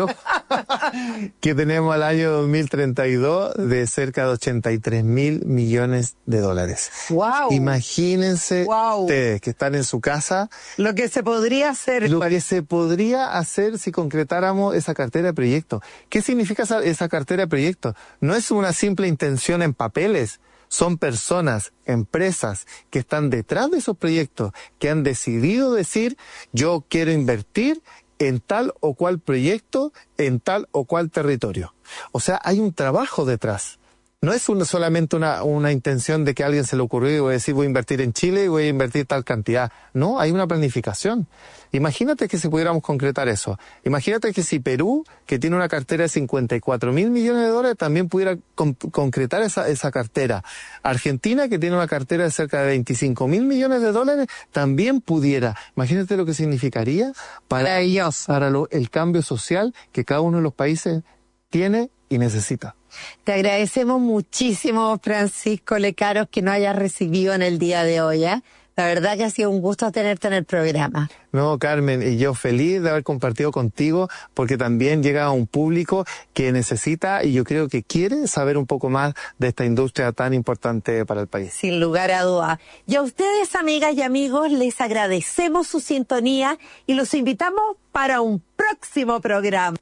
S3: que tenemos al año 2032 de cerca de 83.000 millones de dólares.
S2: ¡Wow!
S3: Imagínense ustedes que están en su casa.
S2: Lo que se podría hacer.
S3: Lo que se podría hacer si concretáramos esa cartera de proyectos. ¿Qué significa esa cartera de proyectos? No es una simple intención en papeles. Son personas, empresas que están detrás de esos proyectos, que han decidido decir, yo quiero invertir en tal o cual proyecto, en tal o cual territorio. O sea, hay un trabajo detrás. No es solamente una intención de que a alguien se le ocurrió y voy a decir voy a invertir en Chile y voy a invertir tal cantidad. No, hay una planificación. Imagínate que si pudiéramos concretar eso. Imagínate que si Perú, que tiene una cartera de 54.000 millones de dólares, también pudiera concretar esa cartera. Argentina, que tiene una cartera de cerca de 25.000 millones de dólares, también pudiera. Imagínate lo que significaría para el cambio social que cada uno de los países tiene y necesita.
S2: Te agradecemos muchísimo, Francisco Lecaros, que nos hayas recibido en el día de hoy, ¿eh? La verdad que ha sido un gusto tenerte en el programa.
S3: No, Carmen, y yo feliz de haber compartido contigo, porque también llega a un público que necesita y yo creo que quiere saber un poco más de esta industria tan importante para el país.
S2: Sin lugar a duda. Y a ustedes, amigas y amigos, les agradecemos su sintonía y los invitamos para un próximo programa.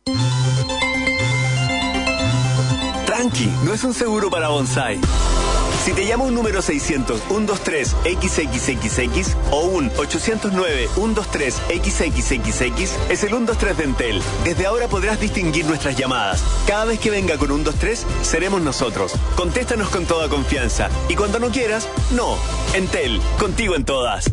S8: Tranqui, no es un seguro para bonsai. Si te llama un número 600-123-XXXX o un 809-123-XXXX, es el 123 de Entel. Desde ahora podrás distinguir nuestras llamadas. Cada vez que venga con 123, seremos nosotros. Contéstanos con toda confianza. Y cuando no quieras, no. Entel, contigo en todas.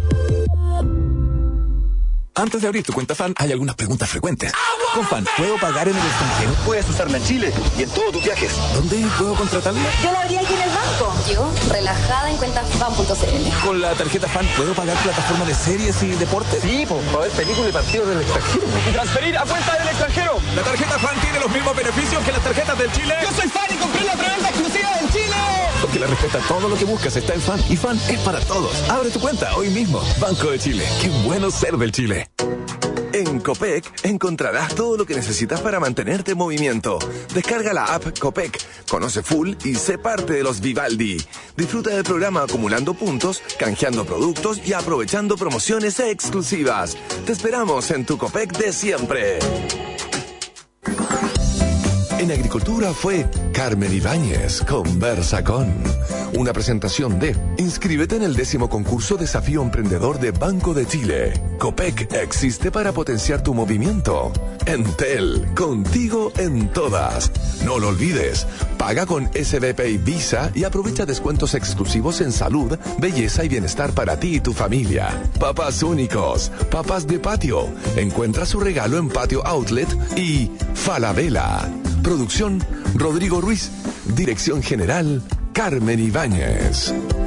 S1: Antes de abrir tu cuenta FAN, hay algunas preguntas frecuentes. Con FAN, ¿puedo pagar en el extranjero?
S5: Puedes usarla en Chile y en todos tus viajes.
S1: ¿Dónde puedo contratarla?
S7: Yo la abrí aquí en el banco. Yo, relajada en cuentas fan.cl.
S1: Con la tarjeta FAN, ¿puedo pagar plataforma de series y deportes?
S5: Sí, para ver películas y partidos del extranjero.
S4: Y transferir a cuenta del extranjero.
S1: La tarjeta FAN tiene los mismos beneficios que las tarjetas del Chile.
S4: Yo soy fan y compré la preventa exclusiva del Chile.
S1: Porque la respuesta a todo lo que buscas está en FAN. Y FAN es para todos. Abre tu cuenta hoy mismo. Banco de Chile. Qué bueno ser del Chile. En Copec encontrarás todo lo que necesitas para mantenerte en movimiento. Descarga la app Copec, conoce full y sé parte de los Vivaldi. Disfruta del programa acumulando puntos, canjeando productos y aprovechando promociones exclusivas. Te esperamos en tu Copec de siempre. En Agricultura fue Carmen Ibáñez, Conversa con. Una presentación de inscríbete en el 10º concurso Desafío Emprendedor de Banco de Chile. Copec existe para potenciar tu movimiento. Entel, contigo en todas. No lo olvides, paga con SBP y Visa y aprovecha descuentos exclusivos en salud, belleza y bienestar para ti y tu familia. Papás únicos, papás de patio. Encuentra su regalo en Patio Outlet y Falabella. Producción, Rodrigo Ruiz. Dirección General, Carmen Ibáñez.